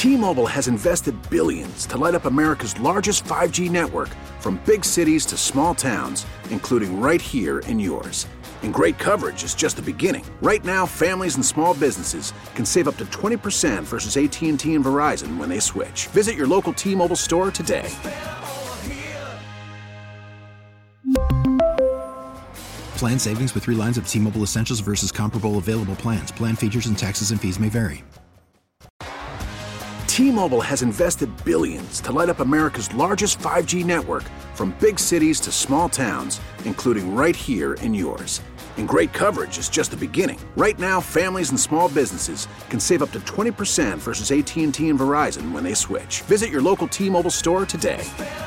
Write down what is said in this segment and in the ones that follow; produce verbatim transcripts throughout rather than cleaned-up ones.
T-Mobile has invested billions to light up America's largest five G network, from big cities to small towns, including right here in yours. And great coverage is just the beginning. Right now, families and small businesses can save up to twenty percent versus A T and T and Verizon when they switch. Visit your local T-Mobile store today. Plan savings with three lines of T-Mobile Essentials versus comparable available plans. Plan features and taxes and fees may vary. T-Mobile has invested billions to light up America's largest five G network, from big cities to small towns, including right here in yours. And great coverage is just the beginning. Right now, families and small businesses can save up to twenty percent versus A T and T and Verizon when they switch. Visit your local T-Mobile store today.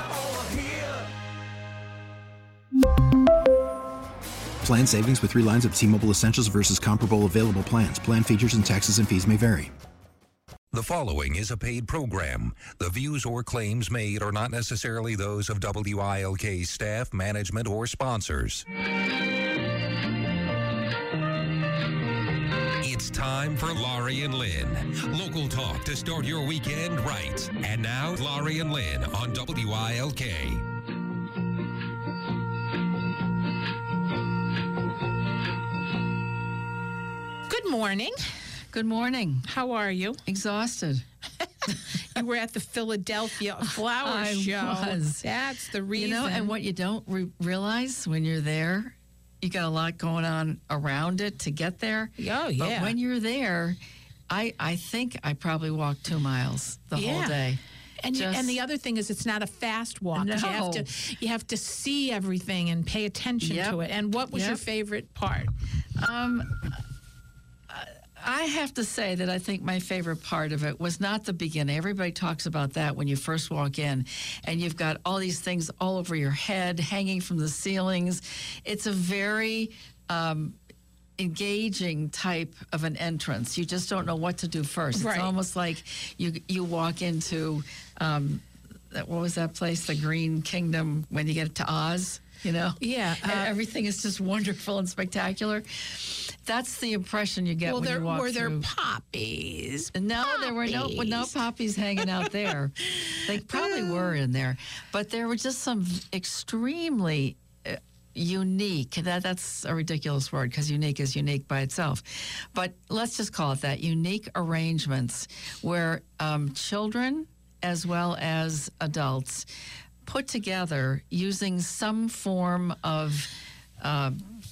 Plan savings with three lines of T-Mobile Essentials versus comparable available plans. Plan features and taxes and fees may vary. The following is a paid program. The views or claims made are not necessarily those of W I L K's staff, management, or sponsors. It's time for Laurie and Lynn. Local talk to start your weekend right. And now, Laurie and Lynn on W I L K. Good morning. Good morning. How are you? Exhausted. You were at the Philadelphia Flower I Show. was. That's the reason. You know, and what you don't re- realize when you're there, you got a lot going on around it to get there. Oh, yeah. But when you're there, I I think I probably walked two miles the yeah. whole day. And, you, Just, and the other thing is, it's not a fast walk. No. You have to you have to see everything and pay attention Yep. to it. And what was Yep. your favorite part? Um, I have to say that I think my favorite part of it was not the beginning. Everybody talks about that when you first walk in, and you've got all these things all over your head, hanging from the ceilings. It's a very um, engaging type of an entrance. You just don't know what to do first. Right. It's almost like you you walk into um, that, what was that place, the Green Kingdom, when you get to Oz. You know, Yeah, and uh, everything is just wonderful and spectacular. That's the impression you get well, when there you walk were through. there poppies. No, there were no well, no Poppies. poppies hanging out there. They probably were in there, but there were just some extremely uh, unique. That that's a ridiculous word because unique is unique by itself, but let's just call it that. Unique arrangements where um, children as well as adults put together using some form of uh,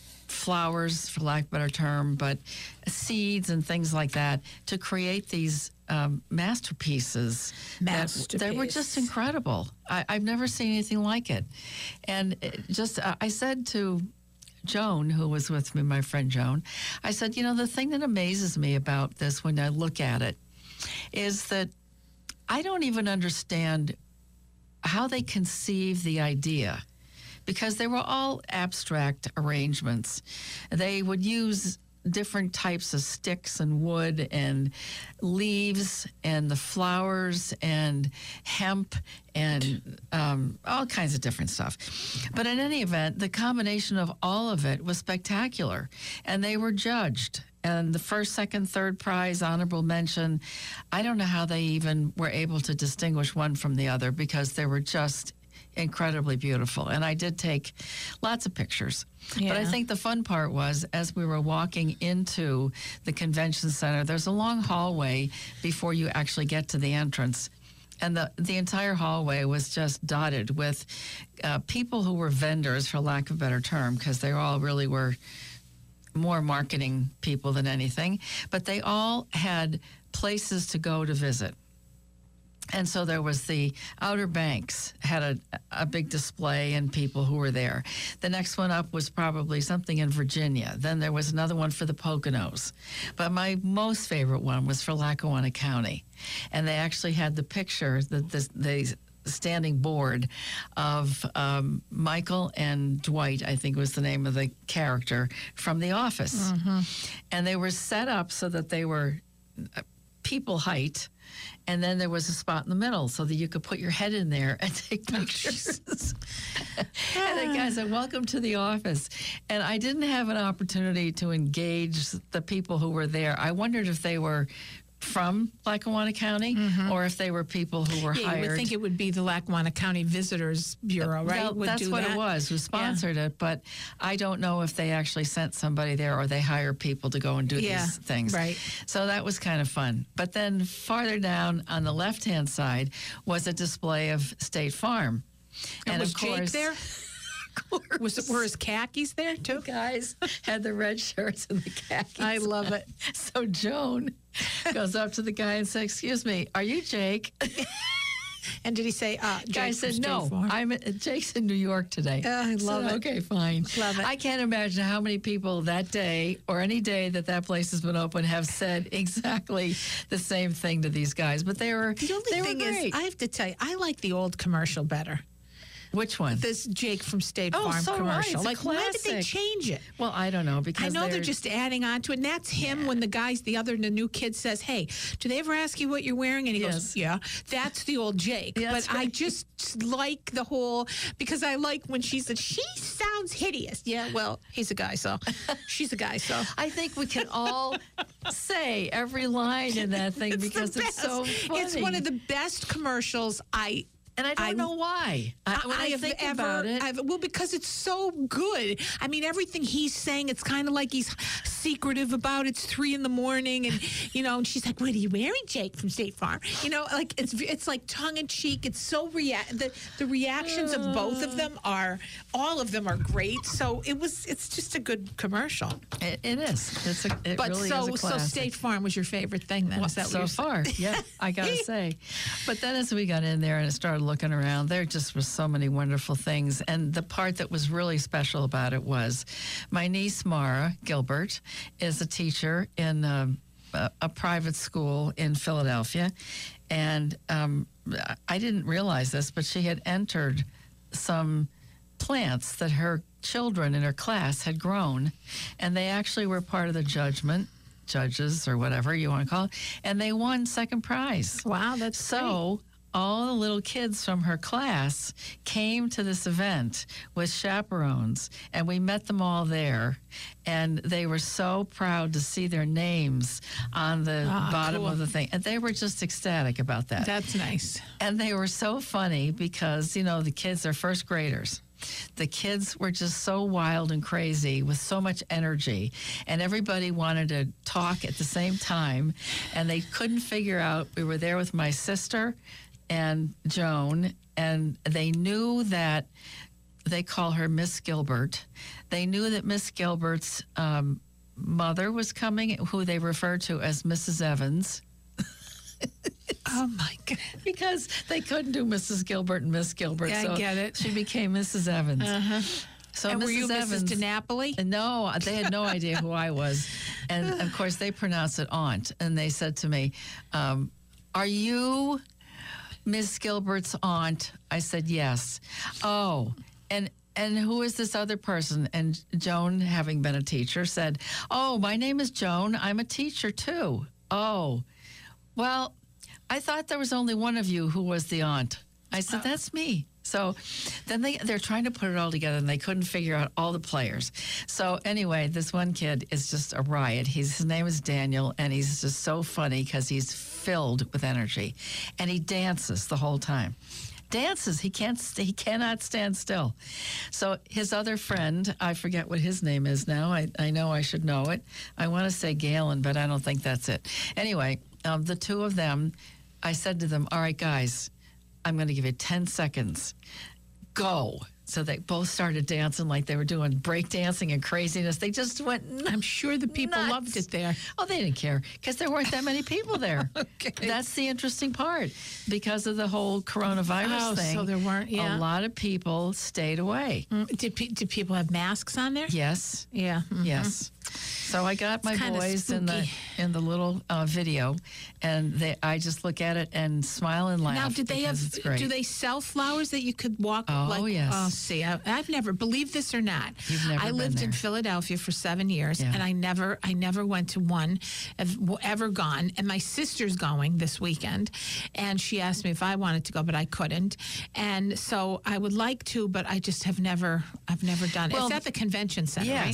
flowers, for lack of a better term, but seeds and things like that to create these um, masterpieces. That, they were just Masterpiece. incredible. I, I've never seen anything like it. And it just, uh, I said to Joan, who was with me, my friend Joan, I said, you know, the thing that amazes me about this when I look at it is that I don't even understand how they conceived the idea, because they were all abstract arrangements. They would use different types of sticks and wood and leaves and the flowers and hemp and um, all kinds of different stuff. But in any event, the combination of all of it was spectacular, and they were judged. And the first, second, third prize, honorable mention, I don't know how they even were able to distinguish one from the other because they were just incredibly beautiful. And I did take lots of pictures. Yeah. But I think the fun part was, as we were walking into the convention center, there's a long hallway before you actually get to the entrance. And the, the entire hallway was just dotted with uh, people who were vendors, for lack of a better term, because they all really were more marketing people than anything, but they all had places to go to visit. And so there was the Outer Banks had a, a big display and people who were there. The next one up was probably something in Virginia. Then there was another one for the Poconos. But my most favorite one was for Lackawanna County. And they actually had the picture, the, the, the standing board of um, Michael and Dwight, I think was the name of the character, from The Office. Mm-hmm. And they were set up so that they were people height, and then there was a spot in the middle so that you could put your head in there and take pictures. And the guy said, welcome to The Office. And I didn't have an opportunity to engage the people who were there. I wondered if they were from Lackawanna County, or if they were people who were Yeah, hired. you would think it would be the Lackawanna County Visitors Bureau, right? Well, would that's do what that. it was. Who sponsored it? But I don't know if they actually sent somebody there or they hire people to go and do Yeah, these things. right. So that was kind of fun. But then farther down on the left-hand side was a display of State Farm, And was of course, Jake there? Was it, were his khakis there too? guys had the red shirts and the khakis. I love on. it. So Joan goes up to the guy and says, "Excuse me, are you Jake?" And did he say, uh, Jake Guy from said, State "No, Farm?" I'm at, Jake's in New York today." Oh, I said, love it. Okay, fine. Love it. I can't imagine how many people that day or any day that that place has been open have said exactly the same thing to these guys. But they were The only they thing were great. is, I have to tell you, I like the old commercial better. Which one? This Jake from State Oh, Farm so right. commercial. It's a like, why did they classic. change it? Well, I don't know because I know they're, they're just adding on to it. And that's him when the guys, the other, the new kid says, "Hey, do they ever ask you what you're wearing?" And he Yes. goes, "Yeah." That's the old Jake. Yeah, but that's I right. just like the whole, because I like when she said, "She sounds hideous." Yeah, well, he's a guy, so she's a guy, so. I think we can all say every line in that thing It's because the it's best. so funny. It's one of the best commercials I and I don't I- know why. I, when I, have think ever, about it, I've, well, because it's so good. I mean, everything he's saying, it's kind of like he's secretive about. It's three in the morning, and you know, and she's like, "What are you wearing, Jake from State Farm?" You know, like it's it's like tongue in cheek. It's so rea- the the reactions of both of them are, all of them are great. So it was, it's just a good commercial. it, it is. It's a, it But really so is a so classic. State Farm was your favorite thing then? Is that what so you're saying? far, yeah, I gotta say. But then as we got in there and started looking around, there just was so many wonderful things. And the part that was really special about it was my niece Mara Gilbert is a teacher in um, a, a private school in Philadelphia, and um, I didn't realize this, but she had entered some plants that her children in her class had grown, and they actually were part of the judgment. Judges or whatever you want to call it, and they won second prize. Wow, that's So all the little kids from her class came to this event with chaperones, and we met them all there. And they were so proud to see their names on the Ah, bottom cool. of the thing. And they were just ecstatic about that. That's nice. And they were so funny because, you know, the kids are first graders. The kids were just so wild and crazy with so much energy, and everybody wanted to talk at the same time, and they couldn't figure out. We were there with my sister and Joan, and they knew that they call her Miss Gilbert. They knew that Miss Gilbert's um, mother was coming, who they referred to as Missus Evans. Oh my God. Because they couldn't do Missus Gilbert and Miss Gilbert. Yeah, I so get it. She became Missus Evans. Uh-huh. So And were Missus you Evans, Missus DiNapoli? No, they had no idea who I was. And of course, they pronounced it aunt. And they said to me, um, "Are you Miss Gilbert's aunt?" I said, "Yes." "Oh, and and who is this other person?" And Joan, having been a teacher, said, "Oh, my name is Joan. I'm a teacher too." "Oh, well, I thought there was only one of you who was the aunt." I said, "That's me." So then they, they're trying to put it all together, and they couldn't figure out all the players. So anyway, this one kid is just a riot. He's, his name is Daniel, and he's just so funny because he's filled with energy. And he dances the whole time. Dances. He can't. He cannot stand still. So his other friend, I forget what his name is now. I, I know I should know it. I want to say Galen, but I don't think that's it. Anyway, um, the two of them, I said to them, "All right, guys, I'm going to give you ten seconds. Go." So they both started dancing like they were doing break dancing and craziness. They just went nuts. I'm sure the people Nuts. loved it there. Oh, they didn't care because there weren't that many people there. Okay. That's the interesting part. Because of the whole coronavirus Oh, thing, so there weren't- yeah. a lot of people stayed away. Mm, Did, pe- did people have masks on there? Yes. Yeah. mhm. Yes. So I got my kinda boys in the spooky. in the little uh, video, and they I just look at it and smile and laugh. Now, did they have? because it's great. Do they sell flowers that you could walk? Oh, like, yes. Oh, see, I, I've never believe this or not. You've never I been lived in there. Philadelphia for seven years, Yeah. and I never, I never went to one, have ever gone. And my sister's going this weekend, and she asked me if I wanted to go, but I couldn't. And so I would like to, but I just have never, I've never done it. Well, It's at the convention center, Yes.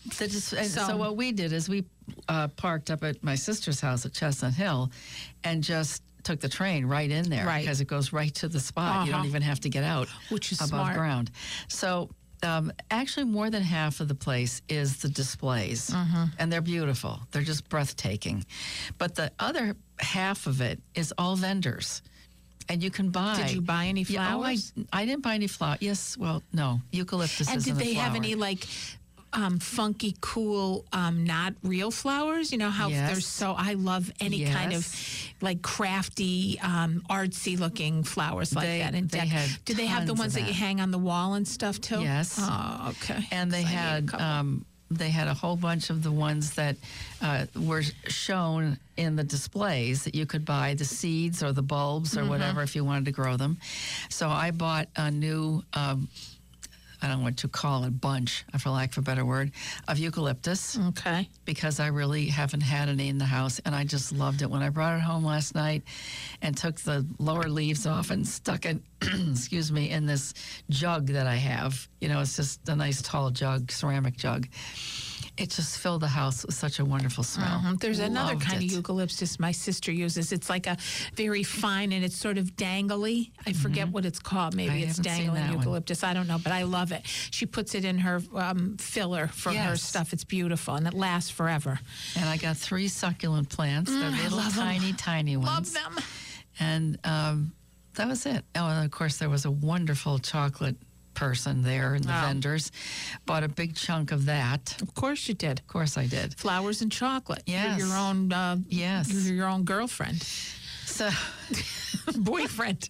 that is, and so, So- what we did is we uh, parked up at my sister's house at Chestnut Hill and just took the train right in there Right. because it goes right to the spot. You don't Uh-huh. even have to get out Which is above smart. ground. So um, actually more than half of the place is the displays. Mm-hmm. And they're beautiful. They're just breathtaking. But the other half of it is all vendors. And you can buy. Did you buy any Yeah, oh, I, flowers? I didn't buy any flowers. Yes, well, no. Eucalyptus And isn't did a they have flower. any like um, funky, cool, um, not real flowers? You know how Yes. there's so I love any kind of Yes. like crafty, um, artsy looking flowers like They- that. And they dec- had do they have the tons ones of that you that. hang on the wall and stuff too? Yes. Oh, okay. And they 'Cause I need a had couple. um, they had a whole bunch of the ones that uh, were shown in the displays that you could buy the seeds or the bulbs or Mm-hmm. whatever if you wanted to grow them. So I bought a new. Um, I don't know what to call it, bunch, for lack of a better word, of eucalyptus Okay. because I really haven't had any in the house, and I just loved it. When I brought it home last night and took the lower leaves off and stuck it, excuse me, in this jug that I have, you know, it's just a nice tall jug, ceramic jug. It just filled the house with such a wonderful smell. Mhm. There's another Loved kind it. of eucalyptus my sister uses. It's like a very fine and it's sort of dangly. I forget what it's called. Maybe Mm-hmm. I it's haven't seen dangling that one. eucalyptus. I don't know, but I love it. She puts it in her um, filler for her Yes. stuff. It's beautiful and it lasts forever. And I got three succulent plants. They're Mm, I little, love 'em. tiny, tiny ones. Love them. And um, that was it. Oh, and of course, there was a wonderful chocolate person there and the Wow. vendors. Bought a big chunk of that. Of course you did. Of course, I did. Flowers and chocolate. Yes. You're your own. Uh, Yes. You're your own girlfriend, So boyfriend.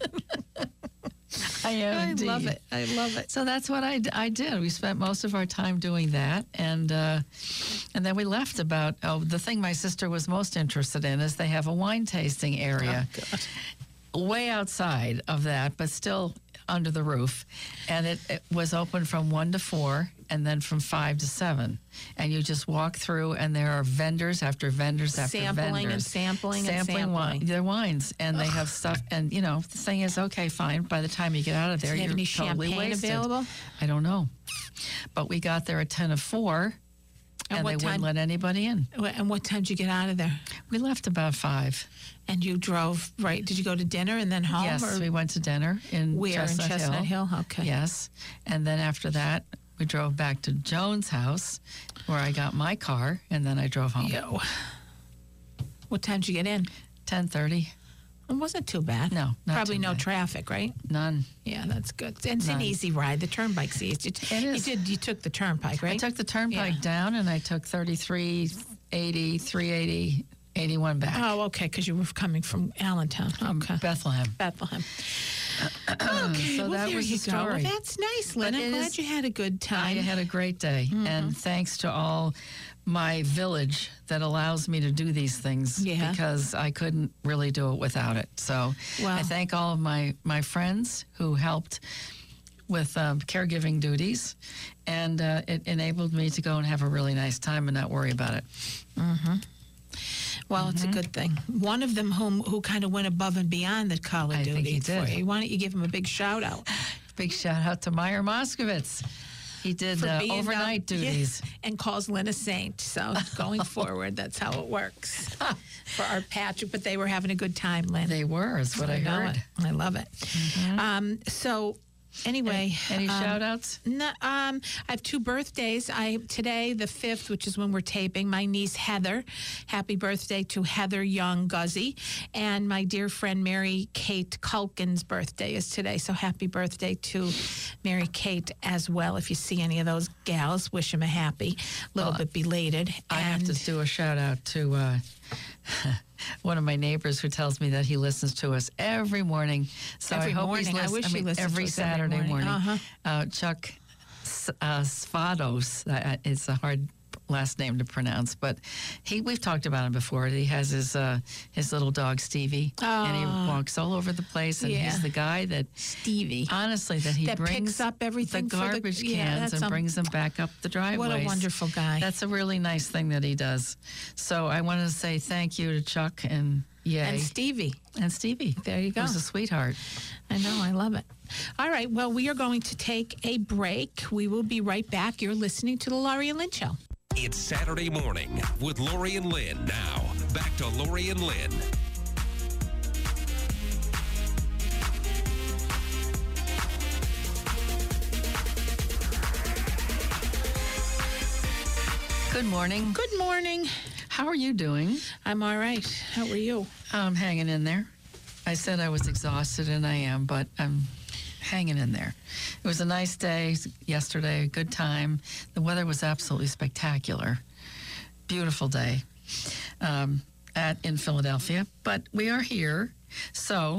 I am. I indeed. love it. I love it. So that's what I, d- I did. We spent most of our time doing that, and uh, and then we left about. Oh, the thing my sister was most interested in is they have a wine tasting area, way outside of that, but still under the roof, and it, it was open from one to four, and then from five to seven, and you just walk through, and there are vendors after vendors after Sampling vendors, and sampling and sampling wine, sampling. their wines, and they have stuff. And you know, the thing is, okay, fine. By the time you get out of there, Do they have you're any totally champagne wasted. available? I don't know, but we got there at ten of four, And and, what they time- wouldn't let anybody in. And what time did you get out of there? We left about five. And you drove right? Did you go to dinner and then home? Yes, or we went to dinner in where Chestnut in Chestnut Hill? Okay. Yes, and then after that, we drove back to Joan's house, where I got my car, and then I drove home. Yo. What time did you get in? Ten thirty. It wasn't too bad. No, not Probably too no bad. traffic, right? None. Yeah, that's good. And it's an None. easy ride. The turnpike's easy. It You is. did. You took the turnpike, right? I took the turnpike Yeah. down, and I took thirty-three eighty, three eighty, eighty-one back. Oh, okay, because you were coming from Allentown. Okay. Bethlehem. Bethlehem. Okay, So well, that there was you the go. Well, story. that's nice, Lynn. But I'm it glad is- you had a good I time. had a great day, Mm-hmm. and thanks to all my village that allows me to do these things, Yeah. because I couldn't really do it without it. So Wow. I thank all of my, my friends who helped with um, caregiving duties, and uh, it enabled me to go and have a really nice time and not worry about it. Well, it's a good thing. One of them whom who kind of went above and beyond the collar I duty think he for did. you. Why don't you give him a big shout out Big shout out to Meyer Moskowitz. He did for uh, being overnight uh, duties. yeah, and calls Lynn a saint. So going forward, that's how it works for our Patrick. But they were having a good time, Lynn. They were, is what I, know heard. it. I love it. Um, so anyway, Any um, shout outs? No, um, I have two birthdays. I today, the fifth, which is when we're taping. My niece Heather, happy birthday to Heather Young Guzzi, and my dear friend Mary Kate Culkin's birthday is today. So happy birthday to Mary Kate as well. If you see any of those gals, wish them a happy, little bit belated. I have And to do a shout out to uh, one of my neighbors who tells me that he listens to us every morning. So Every I hope morning. he's I lis- wish he mean, listened to every us every Saturday morning. morning. Uh-huh. Uh, Chuck S- uh, Svados. Uh, it's a hard last name to pronounce, but he we've talked about him before. He has his uh, his little dog Stevie, and he walks all over the place. And Yeah. he's the guy that Stevie. honestly that he That picks brings up everything the for the- garbage yeah, cans that's and um, brings them back up the driveway. What a wonderful guy. That's a really nice thing that he does. So I want to say thank you to Chuck and Yay And Stevie. and Stevie. There you go. Who's a sweetheart. I know, I love it. All right, well, we are going to take a break. We will be right back. You're listening to the Laurie and Lynn Show. It's Saturday morning with Lori and Lynn. Now, back to Lori and Lynn. Good morning. Good morning. How are you doing? I'm all right. How are you? I'm hanging in there. I said I was exhausted, and I am, but I'm hanging in there. It was a nice day yesterday, a good time. The weather was absolutely spectacular. Beautiful day um, at in Philadelphia, but we are here. So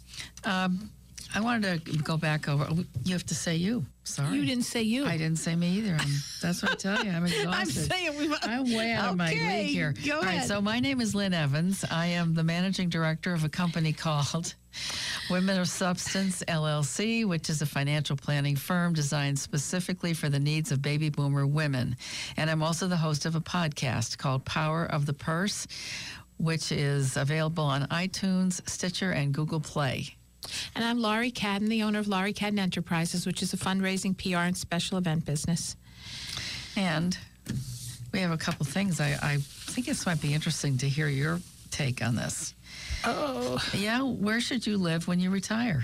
um, I wanted to go back over. You have to say you. Sorry. You didn't say you. I didn't say me either. I'm, that's what I tell you. I'm exhausted. I'm saying we. I'm way out of my Okay, league here. go All right, ahead. so my name is Lynn Evans. I am the managing director of a company called Women of Substance, L L C, which is a financial planning firm designed specifically for the needs of baby boomer women. And I'm also the host of a podcast called Power of the Purse, which is available on iTunes, Stitcher, and Google Play. And I'm Laurie Cadden, the owner of Laurie Cadden Enterprises, which is a fundraising, P R, and special event business. And we have a couple things. I, I think this might be interesting to hear your take on this. Oh. Yeah, where should you live when you retire?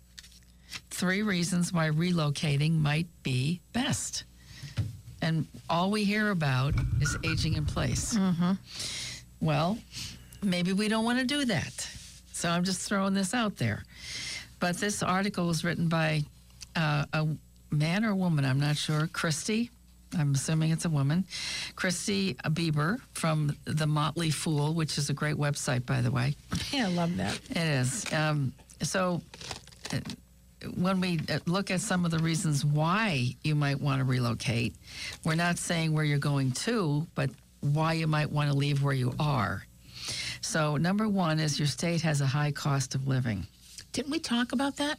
Three reasons why relocating might be best. And all we hear about is aging in place. Mm-hmm. Well, maybe we don't want to do that. So I'm just throwing this out there. But this article was written by uh, a man or a woman, I'm not sure, Christy. I'm assuming it's a woman. Christy Bieber from The Motley Fool, which is a great website, by the way. Yeah, I love that. It is. Um, so uh, when we uh, look at some of the reasons why you might want to relocate, we're not saying where you're going to, but why you might want to leave where you are. So number one is your state has a high cost of living. Didn't we talk about that?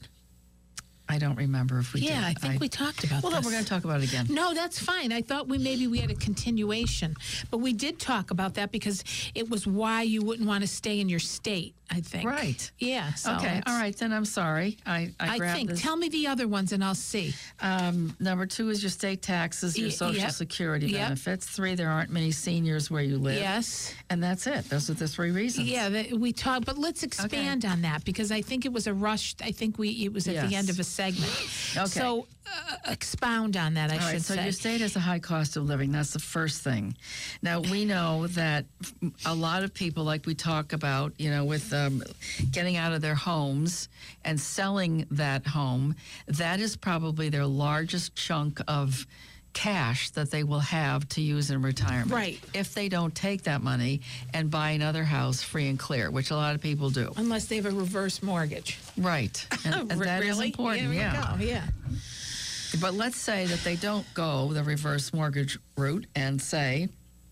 I don't remember if we did. Yeah, I think we talked about Well, this. no, we're going to talk about it again. No, that's fine. I thought we maybe we had a continuation, but we did talk about that because it was why you wouldn't want to stay in your state, I think. Right. Yeah. So Okay. it's- All right. Then I'm sorry. I, I, I grabbed think. this. Tell me the other ones and I'll see. Um, number two is your state taxes, your Y- Social yep. Security Yep. benefits. Three, there aren't many seniors where you live. Yes. And that's it. Those are the three reasons. Yeah, that we talked, but let's expand on that because I think it was a rush. I think we it was at the Yes. end of a segment. Okay. So uh, expound on that, I All should right, so say. your state has a high cost of living. That's the first thing. Now, we know that a lot of people, like we talk about, you know, with um, getting out of their homes and selling that home, that is probably their largest chunk of cash that they will have to use in retirement. Right. If they don't take that money and buy another house free and clear, which a lot of people do. Unless they have a reverse mortgage. Right. And, and that is really? important. There we yeah. go. Yeah. But let's say that they don't go the reverse mortgage route and say,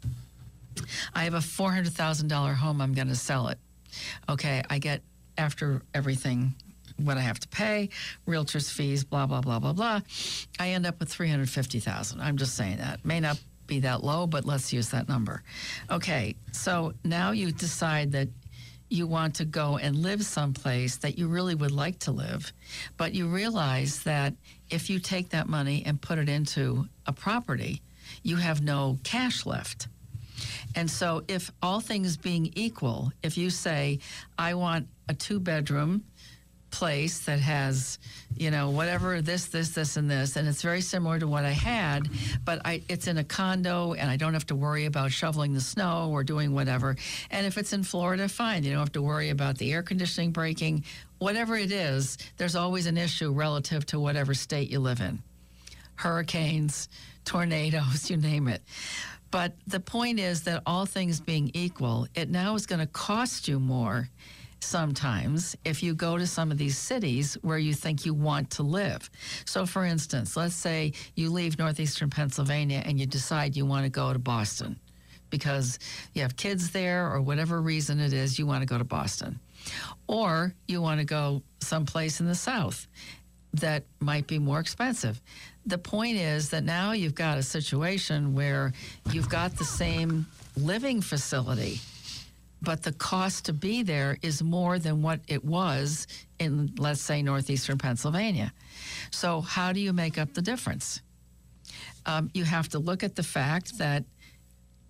I have a four hundred thousand dollars home, I'm going to sell it. Okay, I get, after everything, what I have to pay, realtor's fees, blah, blah, blah, blah, blah, I end up with three hundred fifty thousand dollars. I'm just saying that. May not be that low, but let's use that number. Okay, so now you decide that you want to go and live someplace that you really would like to live, but you realize that if you take that money and put it into a property, you have no cash left. And so if all things being equal, if you say, I want a two-bedroom place that has, you know, whatever, this, this, this, and this, and it's very similar to what I had, but I, it's in a condo, and I don't have to worry about shoveling the snow or doing whatever. And if it's in Florida, fine. You don't have to worry about the air conditioning breaking. Whatever it is, there's always an issue relative to whatever state you live in. Hurricanes, tornadoes, you name it. But the point is that all things being equal, it now is going to cost you more sometimes if you go to some of these cities where you think you want to live. So, for instance, let's say you leave northeastern Pennsylvania and you decide you want to go to Boston because you have kids there or whatever reason it is, you want to go to Boston. Or you want to go someplace in the South that might be more expensive. The point is that now you've got a situation where you've got the same living facility, but the cost to be there is more than what it was in, let's say, northeastern Pennsylvania. So how do you make up the difference? Um, you have to look at the fact that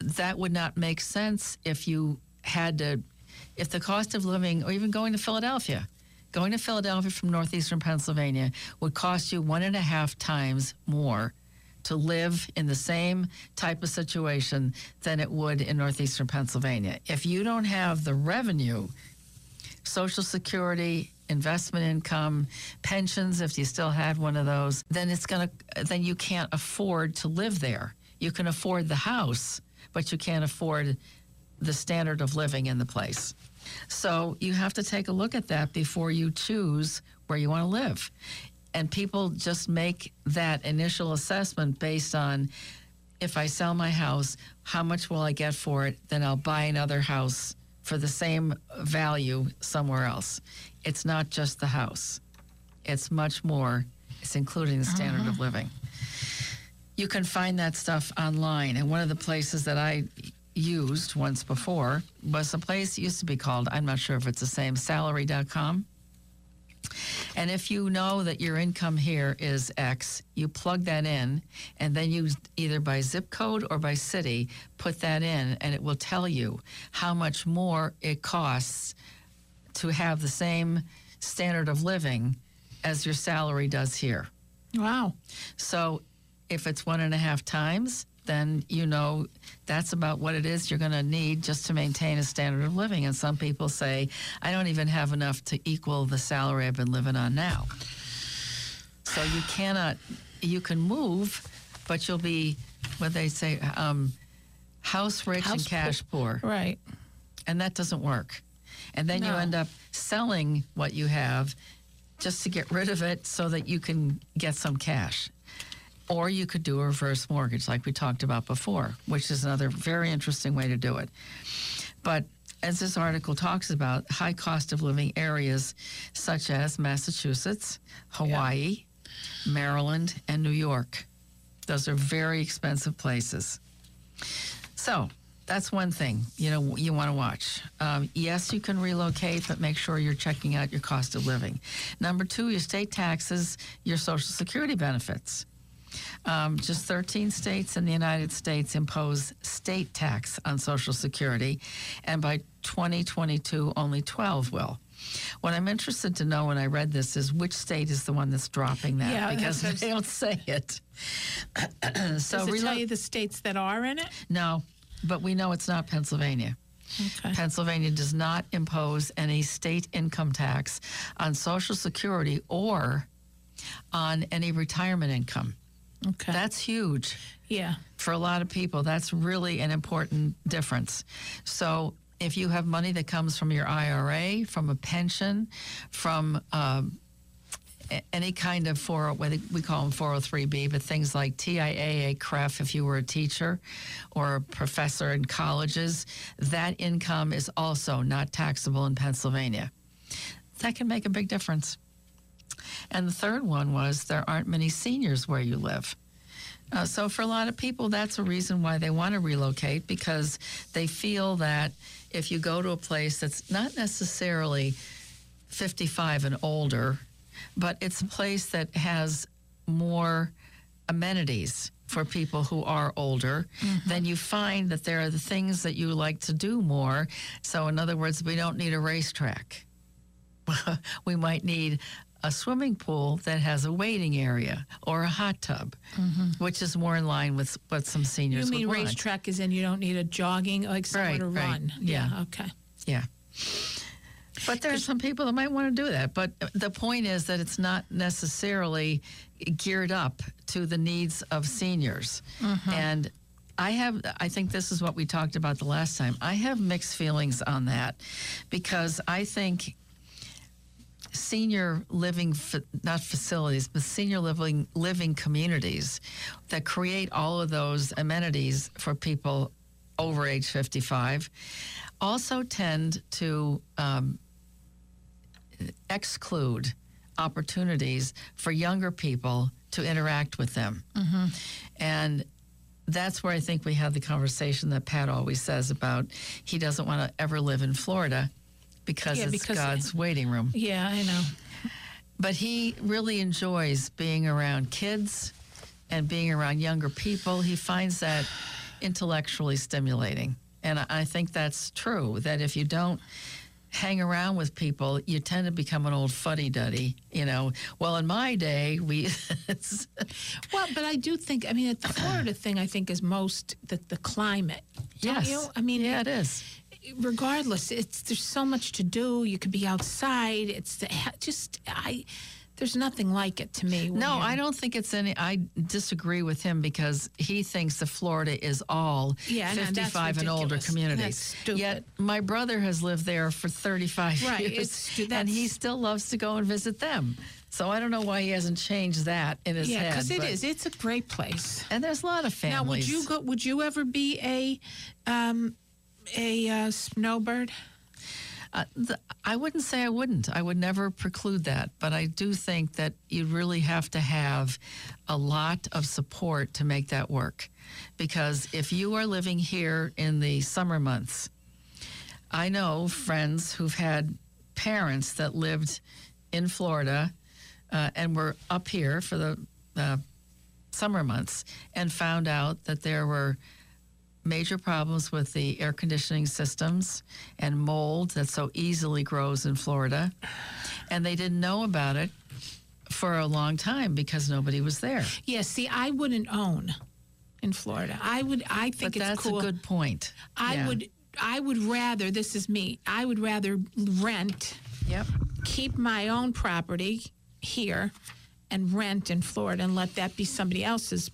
that would not make sense if you had to, if the cost of living, or even going to Philadelphia, going to Philadelphia from northeastern Pennsylvania would cost you one and a half times more to live in the same type of situation than it would in northeastern Pennsylvania. If you don't have the revenue, Social Security, investment income, pensions, if you still had one of those, then it's gonna, then you can't afford to live there. You can afford the house, but you can't afford the standard of living in the place. So you have to take a look at that before you choose where you want to live. And people just make that initial assessment based on, if I sell my house, how much will I get for it? Then I'll buy another house for the same value somewhere else. It's not just the house. It's much more. It's including the standard uh-huh. of living. You can find that stuff online. And one of the places that I used once before was a place that used to be called, I'm not sure if it's the same, salary dot com. And if you know that your income here is X, you plug that in, and then you either by zip code or by city put that in, and it will tell you how much more it costs to have the same standard of living as your salary does here. Wow. So if it's one and a half times, then you know that's about what it is you're going to need just to maintain a standard of living. And some people say, I don't even have enough to equal the salary I've been living on now. So you cannot, you can move, but you'll be, what they say, um, house rich house and cash poor. poor. Right. And that doesn't work. And then no. you end up selling what you have just to get rid of it so that you can get some cash. Or you could do a reverse mortgage like we talked about before, which is another very interesting way to do it. But as this article talks about, high cost of living areas such as Massachusetts, Hawaii, yeah. Maryland, and New York. Those are very expensive places. So that's one thing, you know, you want to watch. Um, yes, you can relocate, but make sure you're checking out your cost of living. Number two, your state taxes, your Social Security benefits. Um, just thirteen states in the United States impose state tax on Social Security, and by twenty twenty-two, only twelve will. What I'm interested to know when I read this is which state is the one that's dropping that, yeah, because they don't say it. So Does it relo- tell you the states that are in it? No, but we know it's not Pennsylvania. Okay. Pennsylvania does not impose any state income tax on Social Security or on any retirement income. Okay. That's huge. Yeah. For a lot of people, that's really an important difference. So if you have money that comes from your I R A, from a pension, from um, any kind of four, what we call them four oh three B, but things like T I A A, C R E F, if you were a teacher or a professor in colleges, that income is also not taxable in Pennsylvania. That can make a big difference. And the third one was there aren't many seniors where you live. Uh, so for a lot of people, that's a reason why they want to relocate, because they feel that if you go to a place that's not necessarily fifty-five and older, but it's a place that has more amenities for people who are older, mm-hmm. then you find that there are the things that you like to do more. So in other words, we don't need a racetrack. We might need a swimming pool that has a waiting area or a hot tub, mm-hmm. which is more in line with what some seniors would want. You mean racetrack is in you don't need a jogging, like somewhere right, to right. run. Yeah. yeah. Okay. Yeah. But there are some people that might want to do that. But the point is that it's not necessarily geared up to the needs of seniors. Mm-hmm. And I have, I think this is what we talked about the last time. I have mixed feelings on that, because I think senior living, not facilities, but senior living living communities that create all of those amenities for people over age fifty-five also tend to um, exclude opportunities for younger people to interact with them. Mm-hmm. And that's where I think we had the conversation that Pat always says about he doesn't want to ever live in Florida because yeah, it's because, God's waiting room. Yeah, I know. But he really enjoys being around kids and being around younger people. He finds that intellectually stimulating. And I, I think that's true, that if you don't hang around with people, you tend to become an old fuddy-duddy, you know. Well, in my day, we... it's, well, but I do think, I mean, the Florida thing, I think, is most the, the climate. Don't yes. you? I mean, yeah, it is. Regardless, it's there's so much to do. You could be outside. It's the, just, I... There's nothing like it to me. No, I don't think it's any. I disagree with him because he thinks that Florida is all yeah, fifty-five no, and older communities. That's stupid. Yet my brother has lived there for thirty-five right, years, it's, and he still loves to go and visit them. So I don't know why he hasn't changed that in his yeah, head. Yeah, because it is. It's a great place. And there's a lot of families. Now, would you go? Would you ever be a um, a uh, snowbird? Uh, the, I wouldn't say I wouldn't. I would never preclude that. But I do think that you really have to have a lot of support to make that work. Because if you are living here in the summer months, I know friends who've had parents that lived in Florida uh, and were up here for the uh, summer months and found out that there were major problems with the air conditioning systems and mold that so easily grows in Florida. And they didn't know about it for a long time because nobody was there. Yeah, see, I wouldn't own in Florida. I would, I think but it's that's cool. a good point. I yeah. would, I would rather, this is me, I would rather rent, yep. keep my own property here and rent in Florida and let that be somebody else's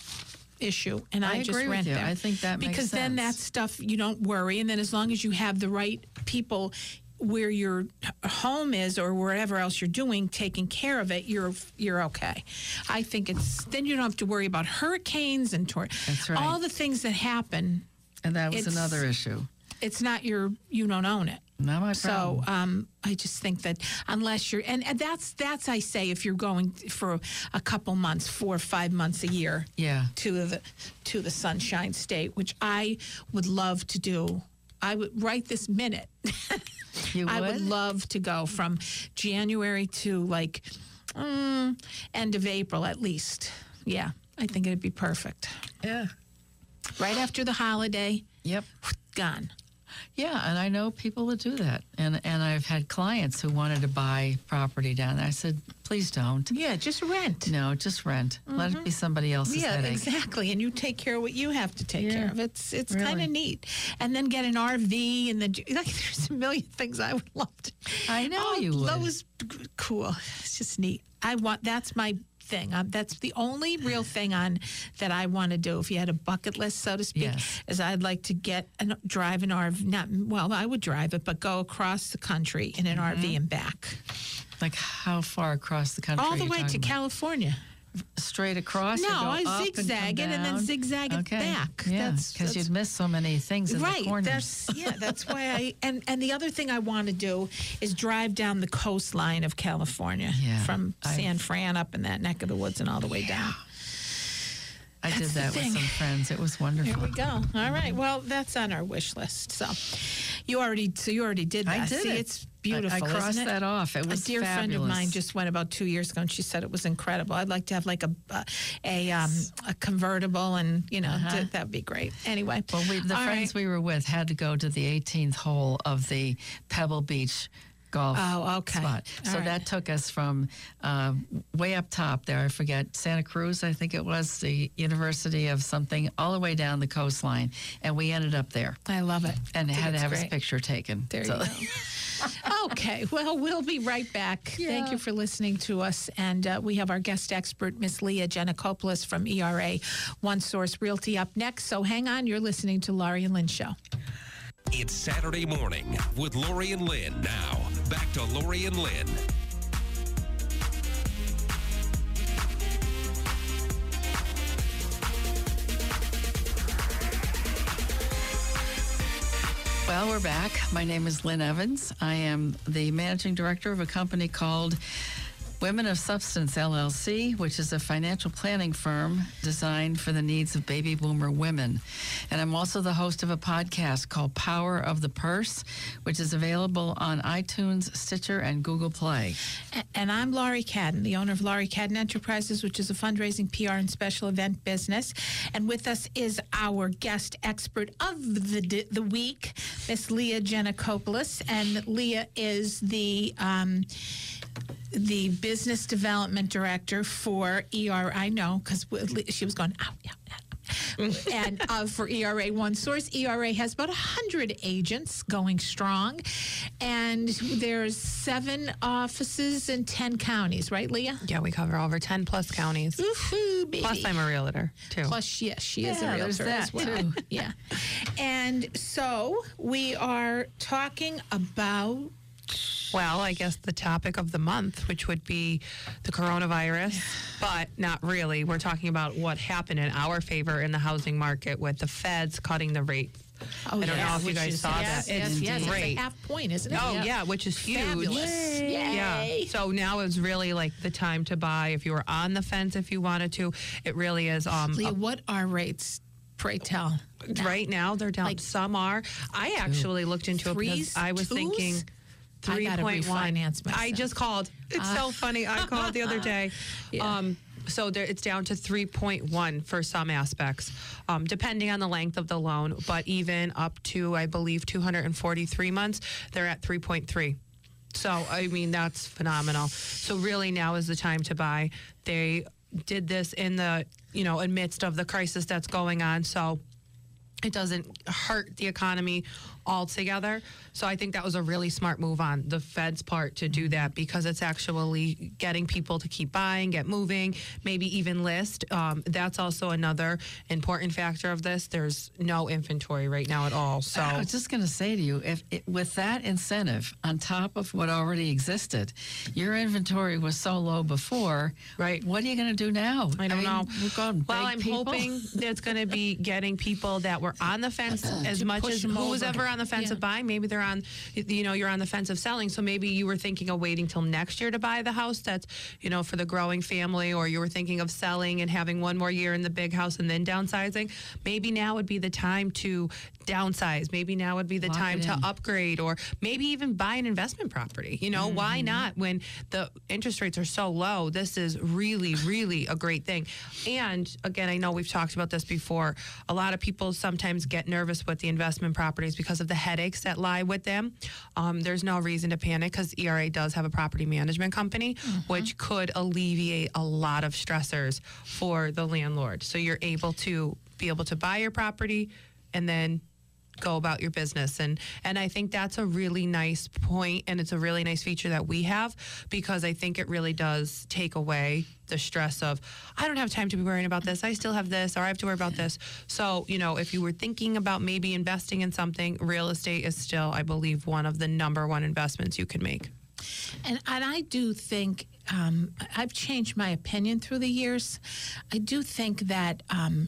issue, and I, I just agree rent with you. there. I think that makes because sense. then that stuff you don't worry, and then as long as you have the right people where your home is or wherever else you're doing, taking care of it, you're you're okay. I think it's then you don't have to worry about hurricanes and tor- That's right. all the things that happen. And that was it's, another issue. It's not your you don't own it. Not my problem. So um, I just think that unless you're, and, and that's, that's I say, if you're going for a couple months, four or five months a year yeah. to the to the Sunshine State, which I would love to do. I would, right this minute, you I would? would love to go from January to like mm, end of April at least. Yeah, I think it'd be perfect. Yeah. Right after the holiday, Yep. gone. Yeah, and I know people that do that. And and I've had clients who wanted to buy property down there. I said, please don't. Yeah, just rent. No, just rent. Mm-hmm. Let it be somebody else's Yeah, headache. exactly. And you take care of what you have to take Yeah, care of. It's it's really. kind of neat. And then get an R V and then like there's a million things I would love to. I know oh, you would. Those cool. It's just neat. I want that's my thing. Um, that's the only real thing on that I want to do. If you had a bucket list, so to speak, Yes. is I'd like to get and drive an R V. Not well, I would drive it, but go across the country in an Mm-hmm. R V and back, Like how far across the country? all are the you way to talking about? California. Straight across? No, or go I up zigzag and, it and then down? zigzag it okay. back. Yeah, That's- because that's- you'd miss so many things in right, the corners. That's, yeah, that's why I and and the other thing I want to do is drive down the coastline of California Yeah, from I- San Fran up in that neck of the woods and all the way down. I did That's the that with thing. some friends. It was wonderful. Here we go. All right. Well, that's on our wish list. So you already so you already did that. I did See, it. it's beautiful. I, I crossed isn't it? that off. It was a dear fabulous. friend of mine just went about two years ago, and she said it was incredible. I'd like to have like a a, a, um, a convertible, and you know Uh-huh. th- that'd be great. Anyway, Well, we, the all friends right. we were with had to go to the eighteenth hole of the Pebble Beach golf Oh, okay. spot. All So right. that took us from uh, way up top there, I forget, Santa Cruz, I think it was, the University of something, all the way down the coastline. And we ended up there I love it. and I think had to it's have his great. picture taken. There So- you go. Okay, well, we'll be right back. Thank Yeah. you for listening to us. And uh, we have our guest expert, Miss Leah Janakopoulos from E R A One Source Realty up next. So hang on, you're listening to Laurie and Lynn Show. It's Saturday morning with Lori and Lynn. Now, back to Lori and Lynn. Well, we're back. My name is Lynn Evans. I am the managing director of a company called Women of Substance, L L C, which is a financial planning firm designed for the needs of baby boomer women. And I'm also the host of a podcast called Power of the Purse, which is available on iTunes, Stitcher, and Google Play. And I'm Laurie Cadden, the owner of Laurie Cadden Enterprises, which is a fundraising, P R, and special event business. And with us is our guest expert of the the week, Miss Leah Janakopoulos. And Leah is the um, the business development director for E R A. I know, because she was going, ow, yeah, yeah. and uh, for E R A One Source. E R A has about one hundred agents going strong, and there's seven offices in ten counties, right, Leah? Yeah, we cover over ten plus counties. Woohoo, baby. Plus, I'm a realtor, too. Plus, yes, she is a Yeah, there's realtor that, as well. too. Yeah. And so we are talking about... Well, I guess the topic of the month, which would be the coronavirus, but not really. We're talking about what happened in our favor in the housing market with the feds cutting the rates. Oh, I don't yes, know if you which guys is- saw yes, that. Yes, It's yes, great. It's a half point, isn't it? Oh, yeah, which is huge. Fabulous. Yay. Yeah. So now is really like the time to buy. If you were on the fence, if you wanted to, it really is. Um, Leah, a- what are rates, pray tell? right now, they're down. Like Some are. I actually looked into it Threes, because I was twos? thinking I three gotta point one. refinance myself. I just called. It's so funny. I called the other day. Yeah. Um, so there, it's down to three point one for some aspects, um, depending on the length of the loan. But even up to, I believe, two hundred forty-three months, they're at three point three. So, I mean, that's phenomenal. So really now is the time to buy. They did this in the, you know, amidst of the crisis that's going on. So it doesn't hurt the economy altogether. So I think that was a really smart move on the Fed's part to do that, because it's actually getting people to keep buying, get moving, maybe even list. Um, that's also another important factor of this. There's no inventory right now at all. So I was just going to say to you, if it, with that incentive on top of what already existed, your inventory was so low before. Right. What are you going to do now? I don't mean, know. We're going Well, beg I'm people? hoping that it's going to be getting people that were on the fence as To much push as them who was over. ever on the fence Yeah. of buying. Maybe they're on, you know, you're on the fence of selling. So maybe you were thinking of waiting till next year to buy the house that's, you know, for the growing family, or you were thinking of selling and having one more year in the big house and then downsizing. Maybe now would be the time to downsize. Maybe now would be the Lock time it to in. upgrade, or maybe even buy an investment property. You know, why not? When the interest rates are so low, this is really, really a great thing. And again, I know we've talked about this before. A lot of people sometimes get nervous with the investment properties because of the headaches that lie with them. Um, there's no reason to panic, because E R A does have a property management company, which could alleviate a lot of stressors for the landlord. So you're able to be able to buy your property and then go about your business. And and I think that's a really nice point, and it's a really nice feature that we have, because I think it really does take away the stress of, I don't have time to be worrying about this, I still have this, or I have to worry about this. So, you know, if you were thinking about maybe investing in something, real estate is still, I believe, one of the number one investments you can make. And, and I do think, um, I've changed my opinion through the years. I do think that um,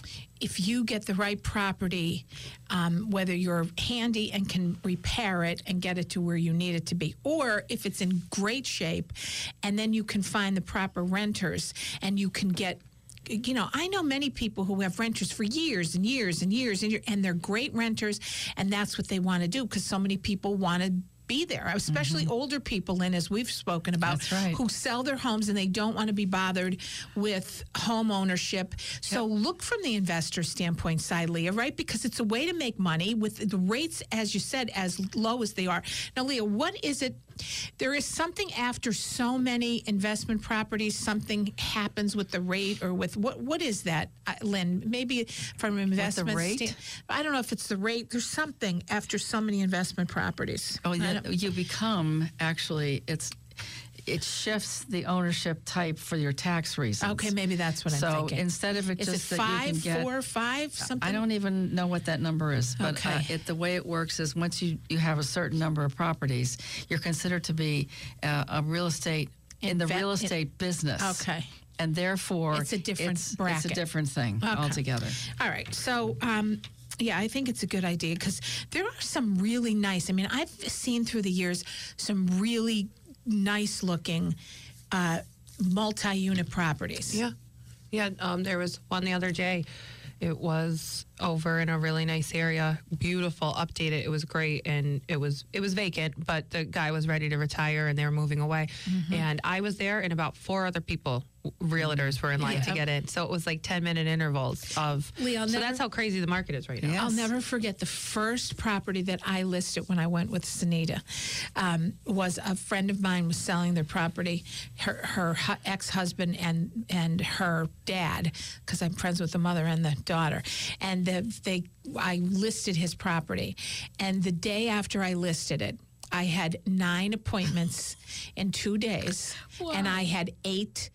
if you get the right property, um, whether you're handy and can repair it and get it to where you need it to be, or if it's in great shape, and then you can find the proper renters and you can get, you know, I know many people who have renters for years and years and years, and, years, and they're great renters, and that's what they want to do, because so many people want to be there, especially older people, Lynn, as we've spoken about, That's right. who sell their homes and they don't want to be bothered with home ownership. So look from the investor standpoint side, Leah, right? Because it's a way to make money with the rates, as you said, as low as they are. Now, Leah, what is it? There is something after so many investment properties, something happens with the rate, or with what? What is that, uh, Lynn? Maybe from an investment rate? stand- I don't know if it's the rate. There's something after so many investment properties. Oh, I yeah, don't- you become actually it's it shifts the ownership type for your tax reasons. Okay, maybe that's what I'm so thinking. instead of it Is just it that you five, can get, four, five, something? I don't even know what that number is, but uh, Okay. it, the way it works is once you, you have a certain number of properties, you're considered to be uh, a real estate in the Inve- real in- estate business. Okay. And therefore, It's a different it's, bracket. It's a different thing Okay. altogether. All right. So, um, yeah, I think it's a good idea, because there are some really nice, I mean, I've seen through the years some really nice looking uh, multi-unit properties. Yeah. Yeah, um, there was one the other day. It was over in a really nice area, beautiful, updated. It was great, and it was it was vacant, but the guy was ready to retire, and they were moving away. Mm-hmm. And I was there, and about four other people, realtors, were in line yeah. to get in. So it was like ten minute intervals of. Lee, I'll so never, that's how crazy the market is right now. Yes. I'll never forget the first property that I listed when I went with Sunita. Um, was a friend of mine was selling their property. Her her hu- ex husband and and her dad, because I'm friends with the mother and the daughter, and the, they I listed his property, and the day after I listed it, I had nine appointments in two days, wow. and I had eight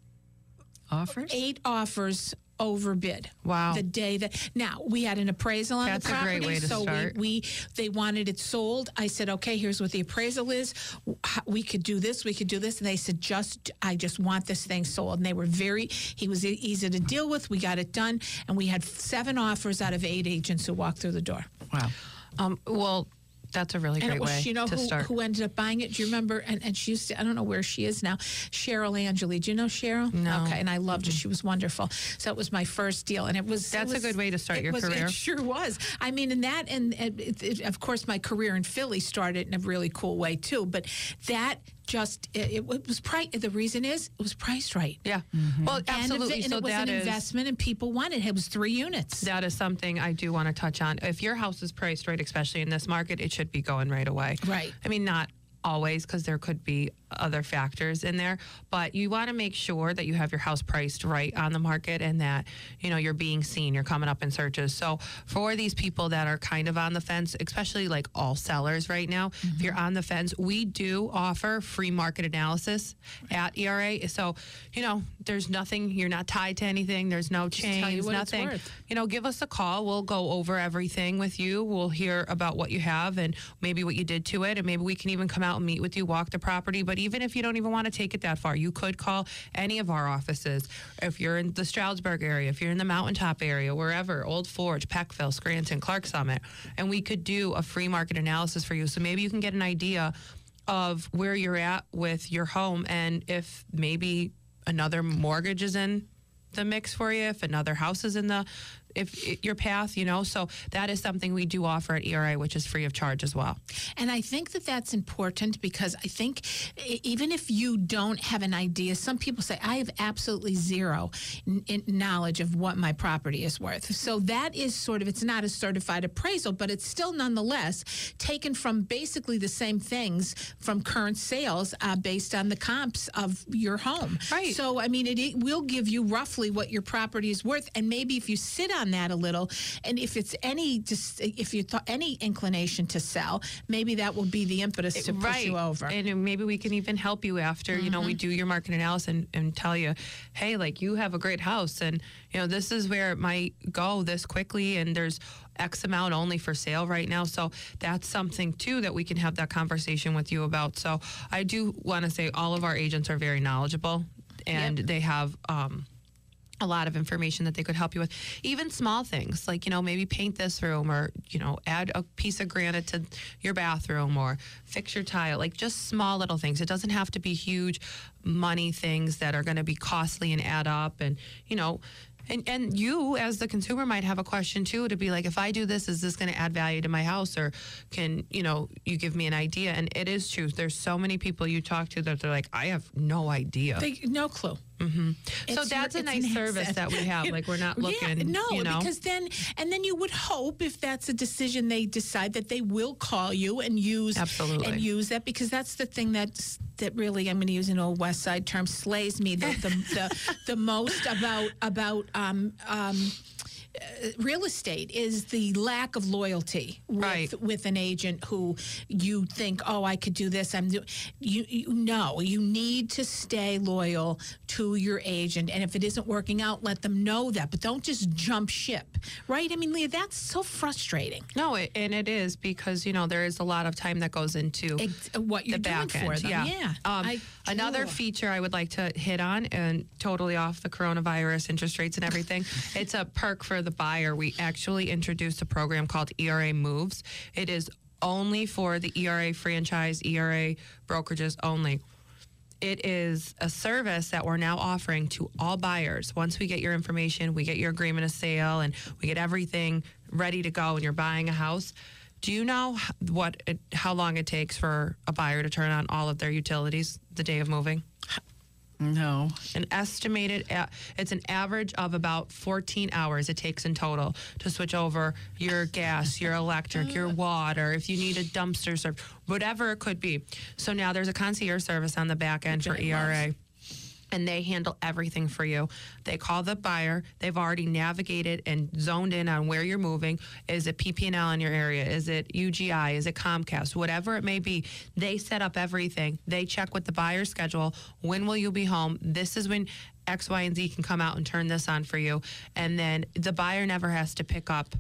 offers. Eight offers overbid. Wow. The day that now we had an appraisal on That's the property, a great way to so start. we, we they wanted it sold. I said, okay, here's what the appraisal is. We could do this, we could do this, and they said, just I just want this thing sold. And they were very. He was e- easy to deal with. We got it done, and we had seven offers out of eight agents who walked through the door. Wow. Um, well. That's a really and great it was, way you know, to who, start. who ended up buying it? Do you remember? And, and she used to, I don't know where she is now. Cheryl Angeli. Do you know Cheryl? No. Okay. And I loved mm-hmm. her. She was wonderful. So it was my first deal. And it was. That's it was, a good way to start your was, career. It sure was. I mean, and that, and, and it, it, of course, my career in Philly started in a really cool way, too. But that just, it, it was price. The reason is it was priced right. Yeah. Mm-hmm. Well, absolutely. And, and so it was that an is, investment, and people wanted it. It was three units. That is something I do want to touch on. If your house is priced right, especially in this market, it should be going right away. Right. I mean, not always, because there could be other factors in there, but you want to make sure that you have your house priced right on the market, and that, you know, you're being seen, you're coming up in searches. So for these people that are kind of on the fence, especially like all sellers right now, mm-hmm. if you're on the fence, we do offer free market analysis at E R A. So, you know, there's nothing, you're not tied to anything, there's no chains, you nothing. You know, give us a call. We'll go over everything with you. We'll hear about what you have and maybe what you did to it, and maybe we can even come out and meet with you, walk the property. But even if you don't even want to take it that far, you could call any of our offices. If you're in the Stroudsburg area, if you're in the Mountaintop area, wherever, Old Forge, Peckville, Scranton, Clark Summit, and we could do a free market analysis for you. So maybe you can get an idea of where you're at with your home, and if maybe another mortgage is in the mix for you, if another house is in the if it, your path, you know. So that is something we do offer at E R A, which is free of charge as well. And I think that that's important, because I think even if you don't have an idea, some people say, I have absolutely zero n- n- knowledge of what my property is worth. So that is sort of, it's not a certified appraisal, but it's still nonetheless taken from basically the same things from current sales uh, based on the comps of your home. Right. So, I mean, it, it will give you roughly what your property is worth. And maybe if you sit on that a little, and if it's any, just if you thought any inclination to sell, maybe that will be the impetus to push right. you over. And maybe we can even help you after, mm-hmm. you know, we do your market analysis and, and tell you, hey, like, you have a great house, and, you know, this is where it might go this quickly, and there's X amount only for sale right now. So that's something too that we can have that conversation with you about. So I do want to say all of our agents are very knowledgeable, and yep. they have um a lot of information that they could help you with. Even small things like, you know, maybe paint this room, or, you know, add a piece of granite to your bathroom, or fix your tile, like just small little things. It doesn't have to be huge money things that are going to be costly and add up. And, you know, And and you, as the consumer, might have a question, too, to be like, if I do this, is this going to add value to my house? Or can, you know, you give me an idea? And it is true. There's so many people you talk to that they're like, I have no idea. They, no clue. Mm-hmm. So It's that's your- a it's nice an service asset. that we have. Like, we're not looking, Yeah, no, you know. because then, and then you would hope, if that's a decision they decide, that they will call you and use Absolutely. and use that, because that's the thing that's that really, I'm going to use an old West Side term, slays me the the the, the most about about um um. Uh, real estate is the lack of loyalty with, Right. with an agent who you think, oh, I could do this. I'm do you, you no, you need to stay loyal to your agent, and if it isn't working out, let them know that. But don't just jump ship, right? I mean, Leah, that's so frustrating. No, it, and it is, because, you know, there is a lot of time that goes into Ex- what you're the doing back end. for them. Yeah. Yeah. Um, I- another Sure. feature I would like to hit on, and totally off the coronavirus, interest rates and everything, it's a perk for the buyer. We actually introduced a program called E R A Moves. It is only for the E R A franchise, E R A brokerages only. it is a service that we're now offering to all buyers. Once we get your information, we get your agreement of sale, and we get everything ready to go and you're buying a house. Do you know what it, how long it takes for a buyer to turn on all of their utilities the day of moving? No. An estimated, it's an average of about fourteen hours it takes in total to switch over your gas, your electric, your water, if you need a dumpster service, whatever it could be. So now there's a concierge service on the back end for E R A. And they handle everything for you. They call the buyer. They've already navigated and zoned in on where you're moving. Is it P P and L in your area? Is it U G I? Is it Comcast? Whatever it may be, they set up everything. They check with the buyer's schedule. When will you be home? This is when X, Y, and Z can come out and turn this on for you. And then the buyer never has to pick up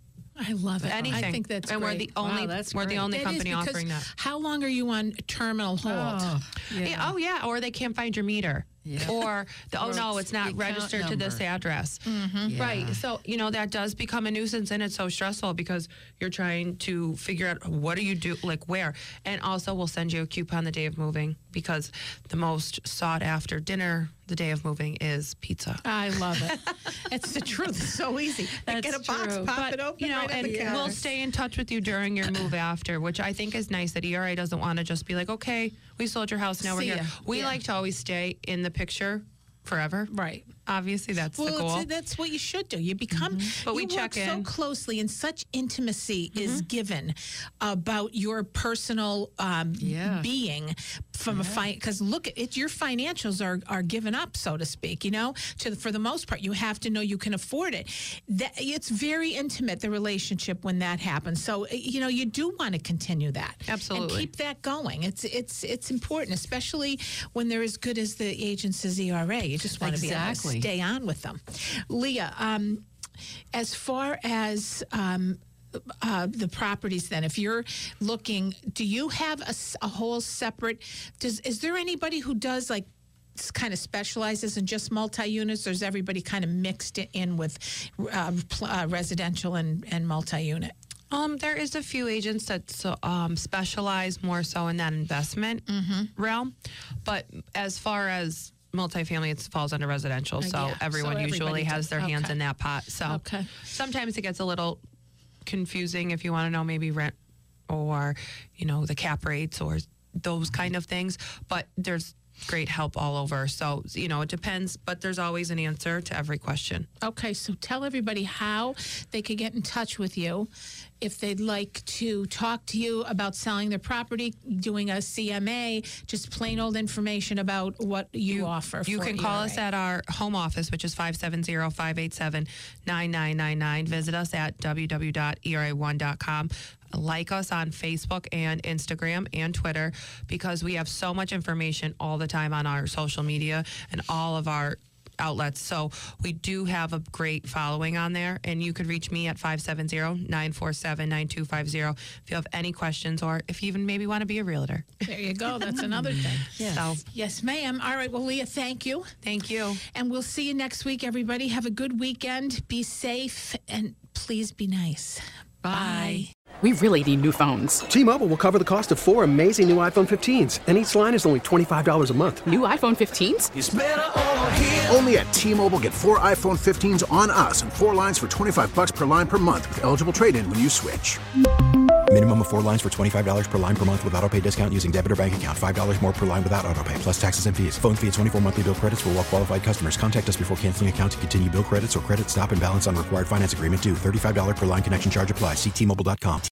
I love it. anything. I think that's and great. we're the only Wow, that's we're the great. only It company is because offering that. How long are you on terminal hold? Oh, yeah. Yeah, oh yeah, or they can't find your meter. Yeah. Or, the, oh Or no, it's it's not the account registered to this number. address. Yeah. Right. So, you know, that does become a nuisance and it's so stressful because you're trying to figure out what do you do, like where. And also we'll send you a coupon the day of moving because the most sought after dinner the day of moving is pizza. I love it. It's the truth. It's so easy. That's Get a box, true. pop But, it open, you know, right on and the counter. we'll stay in touch with you during your move after, which I think is nice that E R A doesn't want to just be like, okay, we sold your house, now we're See here. ya. We Yeah. like to always stay in the picture forever. Right. Obviously, that's the Well, goal. it's, that's what you should do. You become, But we you check work so in. closely, and such intimacy is given about your personal um, Yeah. being from a fi because look, it your financials are are given up, so to speak. You know, to the, for the most part, you have to know you can afford it. That it's very intimate, the relationship when that happens. So you know, you do want to continue that, Absolutely. and keep that going. It's it's it's important, especially when they're as good as the agents as E R A. You just want to be able to Exactly. stay on with them. Leah, um, as far as um, uh, the properties, then, if you're looking, do you have a, s- a whole separate? Does is there anybody who does like kind of specializes in just multi-units, or is everybody kind of mixed in with uh, pl- uh, residential and, and multi-unit? Um, there is a few agents that so, um, specialize more so in that investment realm, but as far as multifamily, it falls under residential, Uh, so yeah, so everyone everybody usually has does- their hands okay. in that pot. So Okay. sometimes it gets a little confusing if you want to know maybe rent or, you know, the cap rates or those kind of things, but there's great help all over. So, you know, it depends, but there's always an answer to every question. Okay, so tell everybody how they could get in touch with you if they'd like to talk to you about selling their property, doing a C M A, just plain old information about what you, offer. You for can call E R A. us at our home office, which is five seven zero, five eight seven, nine nine nine nine. Visit us at w w w dot e r a one dot com. Like us on Facebook and Instagram and Twitter because we have so much information all the time on our social media and all of our outlets. So we do have a great following on there, and you could reach me at five seven zero, nine four seven, nine two five zero if you have any questions or if you even maybe want to be a realtor. There you go. That's another thing. Yes. So Yes, ma'am. All right. Well, Leah, thank you. thank you. And we'll see you next week, everybody. Have a good weekend. Be safe, and please be nice. Bye. We really need new phones. T-Mobile will cover the cost of four amazing new iPhone fifteens, and each line is only twenty-five dollars a month. New iPhone fifteens? Only at T-Mobile, get four iPhone fifteens on us and four lines for twenty-five bucks per line per month with eligible trade-in when you switch. Minimum of four lines for twenty-five dollars per line per month with auto pay discount using debit or bank account. five dollars more per line without auto pay, plus taxes and fees. Phone fee at twenty-four monthly bill credits for well-qualified customers. Contact us before canceling account to continue bill credits or credit stop and balance on required finance agreement due. thirty-five dollars per line connection charge applies. See T Mobile dot com.